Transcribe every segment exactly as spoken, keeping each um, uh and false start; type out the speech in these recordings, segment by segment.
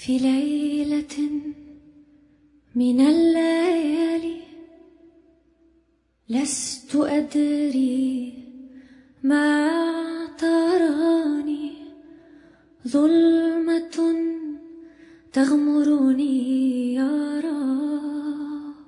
في ليلة من الليالي لست أدري ما تراني، ظلمة تغمرني يا رب،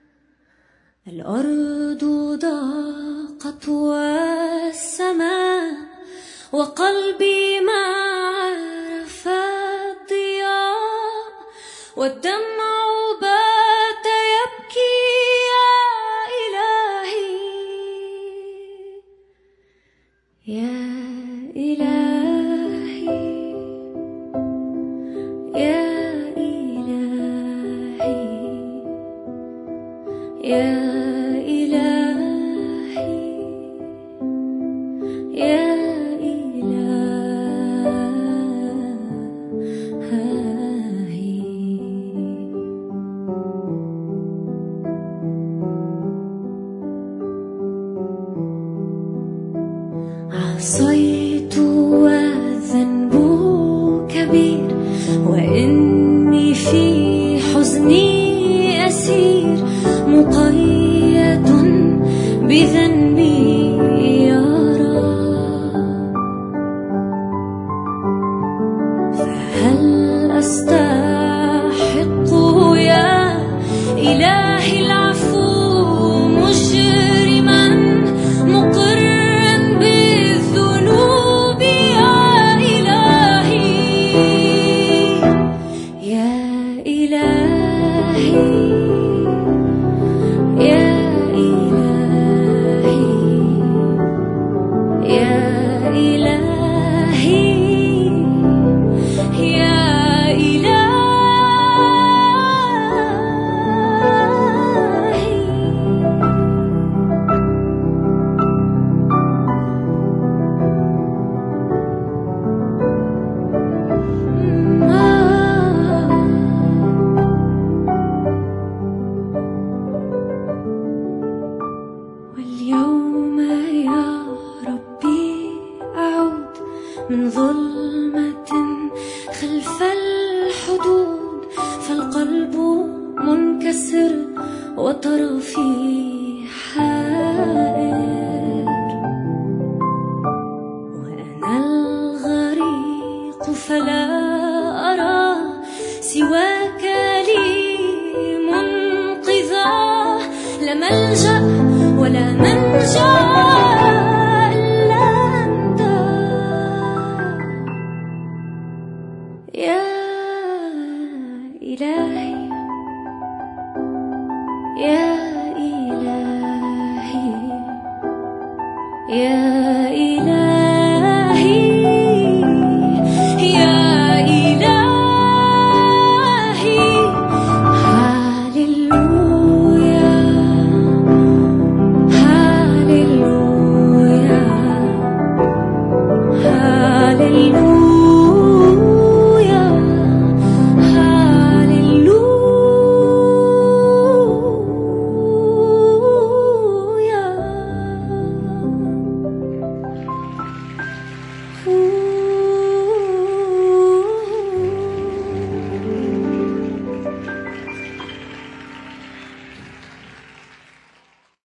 الأرض ضاقت والسماء وقلبي ما عرف الضياء، والدمع بات يبكي يا إلهي يا إلهي يا إلهي يا إلهي يا عصيت والذنب كبير، وإني في حزني أسير، مقيد بذنبي يا رب، فهل أستحق يا إلهي العفو مجرما مقرا من ظلمة خلف الحدود، فالقلب منكسر وطرفي حائر، وأنا الغريق فلا أرى سواك لي منقذا، لا ملجأ ولا منجا يا إلهي يا إلهي يا إلهي يا إلهي هاليلويا هاليلويا هاليلويا.